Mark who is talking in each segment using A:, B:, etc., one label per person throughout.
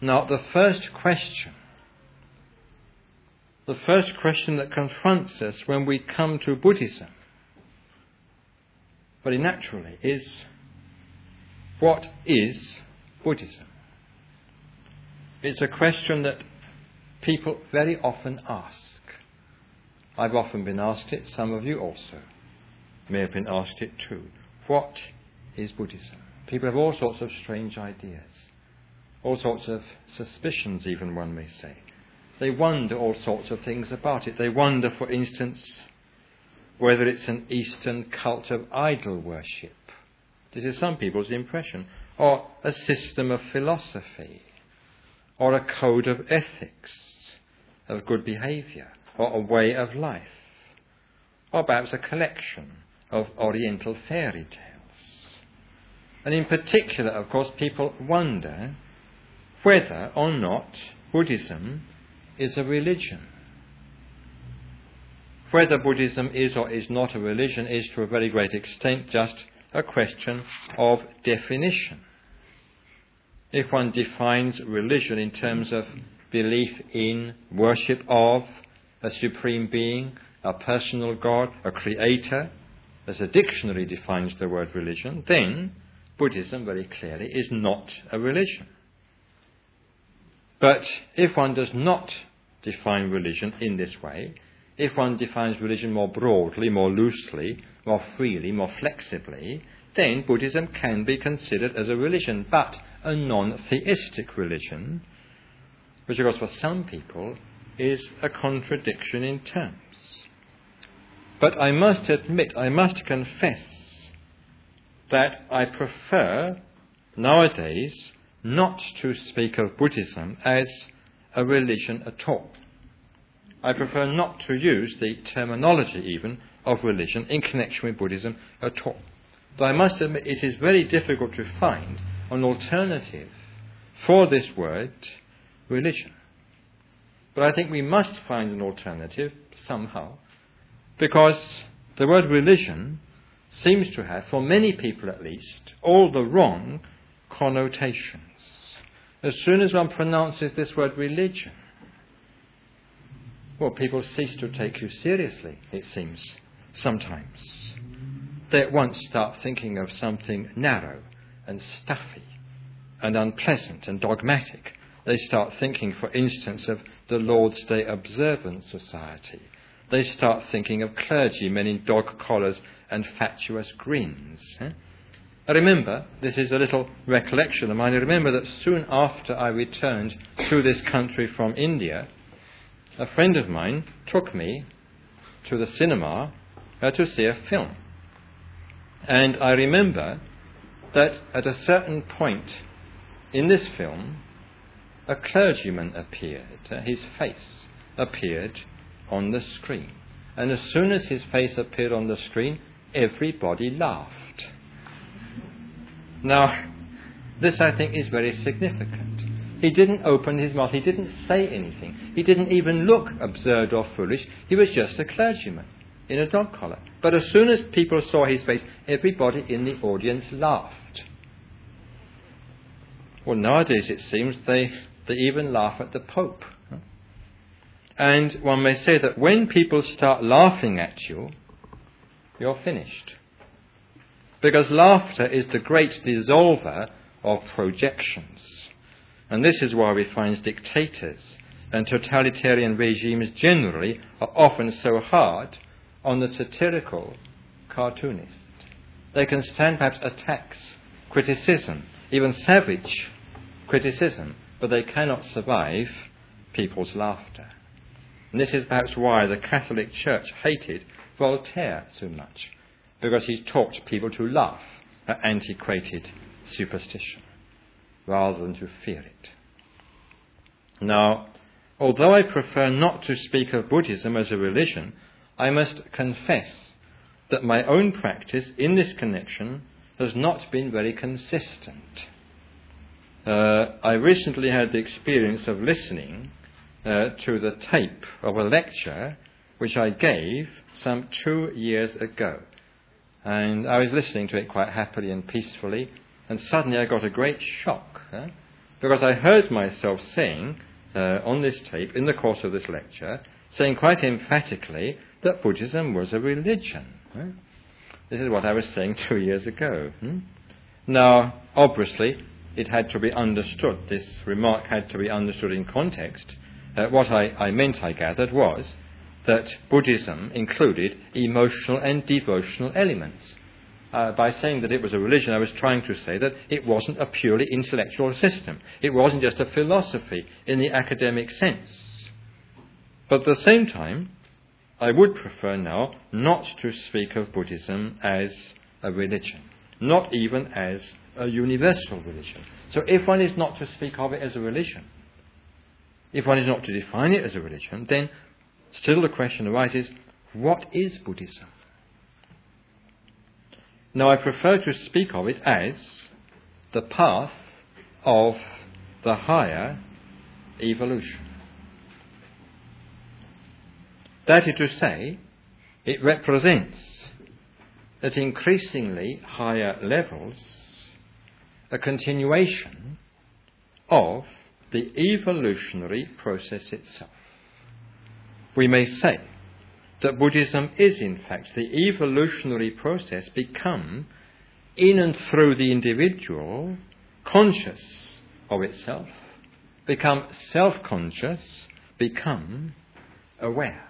A: Now, the first question that confronts us when we come to Buddhism, very naturally, is, what is Buddhism? It's a question that people very often ask. I've often been asked it, some of you also may have been asked it too. What is Buddhism? People have all sorts of strange ideas, all sorts of suspicions even, one may say. They wonder all sorts of things about it. They wonder, for instance, whether it's an Eastern cult of idol worship. This is some people's impression. Or a system of philosophy, or a code of ethics, of good behaviour, or a way of life, or perhaps a collection of Oriental fairy tales. And in particular, of course, people wonder whether or not Buddhism is a religion. Whether Buddhism is or is not a religion is to a very great extent just a question of definition. If one defines religion in terms of belief in, worship of a supreme being, a personal God, a creator, as a dictionary defines the word religion, then Buddhism very clearly is not a religion. But if one does not define religion in this way, if one defines religion more broadly, more loosely, more freely, more flexibly, then Buddhism can be considered as a religion, but a non-theistic religion, which of course for some people is a contradiction in terms. But I must admit, I must confess that I prefer nowadays not to speak of Buddhism as a religion at all. I prefer not to use the terminology even of religion in connection with Buddhism at all. Though I must admit it is very difficult to find an alternative for this word, religion. But I think we must find an alternative somehow, because the word religion seems to have, for many people at least, all the wrong connotations. As soon as one pronounces this word religion, well, people cease to take you seriously, it seems, sometimes. They at once start thinking of something narrow and stuffy and unpleasant and dogmatic. They start thinking, for instance, of the Lord's Day Observance Society. They start thinking of clergymen in dog collars and fatuous grins. I remember, this is a little recollection of mine, I remember that soon after I returned to this country from India, a friend of mine took me to the cinema to see a film. And I remember that at a certain point in this film, a clergyman appeared. His face appeared on the screen. And as soon as his face appeared on the screen, everybody laughed. Now, this I think is very significant. He didn't open his mouth. He didn't say anything. He didn't even look absurd or foolish. He was just a clergyman in a dog collar. But as soon as people saw his face, everybody in the audience laughed. Well, nowadays it seems they even laugh at the Pope. And one may say that when people start laughing at you, you're finished. Because laughter is the great dissolver of projections. And this is why we find dictators and totalitarian regimes generally are often so hard on the satirical cartoonist. They can stand perhaps attacks, criticism, even savage criticism, but they cannot survive people's laughter. And this is perhaps why the Catholic Church hated Voltaire so much, because he taught people to laugh at antiquated superstition rather than to fear it. Now, although I prefer not to speak of Buddhism as a religion, I must confess that my own practice in this connection has not been very consistent. I recently had the experience of listening to the tape of a lecture which I gave some 2 years ago. And I was listening to it quite happily and peacefully, and suddenly I got a great shock because I heard myself saying on this tape, in the course of this lecture, saying quite emphatically that Buddhism was a religion. Right? This is what I was saying 2 years ago. Now, obviously, it had to be understood. This remark had to be understood in context. What I meant, I gathered, was that Buddhism included emotional and devotional elements. By saying that it was a religion, I was trying to say that it wasn't a purely intellectual system. It wasn't just a philosophy in the academic sense. But at the same time, I would prefer now not to speak of Buddhism as a religion, not even as a universal religion. So if one is not to speak of it as a religion, if one is not to define it as a religion, then still the question arises, what is Buddhism? Now, I prefer to speak of it as the path of the higher evolution. That is to say, it represents at increasingly higher levels a continuation of the evolutionary process itself. We may say that Buddhism is in fact the evolutionary process become, in and through the individual, conscious of itself, become self-conscious, become aware.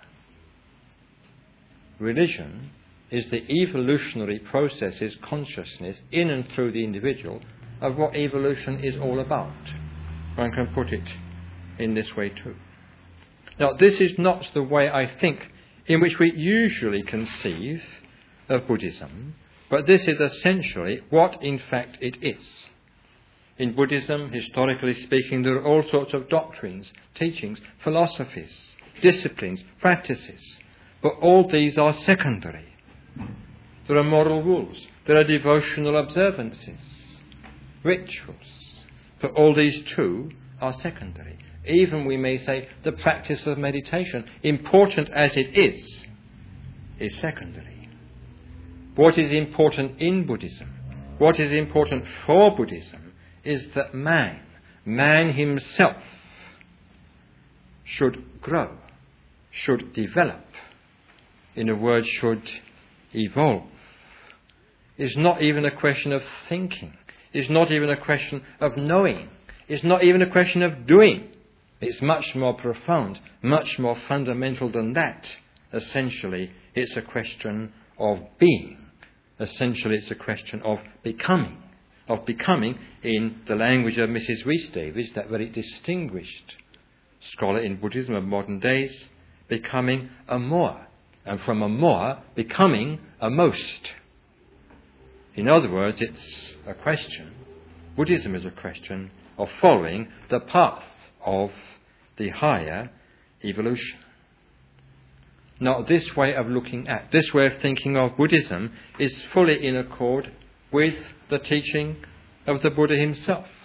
A: Religion is the evolutionary process's consciousness in and through the individual of what evolution is all about. One can put it in this way too. Now, this is not the way I think in which we usually conceive of Buddhism, but this is essentially what in fact it is. In Buddhism, historically speaking, there are all sorts of doctrines, teachings, philosophies, disciplines, practices, but all these are secondary. There are moral rules, there are devotional observances, rituals, but all these too are secondary. Even, we may say, the practice of meditation, important as it is secondary. What is important in Buddhism, what is important for Buddhism, is that man himself, should grow, should develop, in a word, should evolve. It's not even a question of thinking. It's not even a question of knowing. It's not even a question of doing. It's much more profound, much more fundamental than that. Essentially, it's a question of being. Essentially, it's a question of becoming. Of becoming, in the language of Mrs. Rhys Davids, that very distinguished scholar in Buddhism of modern days, becoming a more. And from a more, becoming a most. In other words, it's a question, Buddhism is a question of following the path of the higher evolution. Now, this way of looking at, this way of thinking of Buddhism is fully in accord with the teaching of the Buddha himself.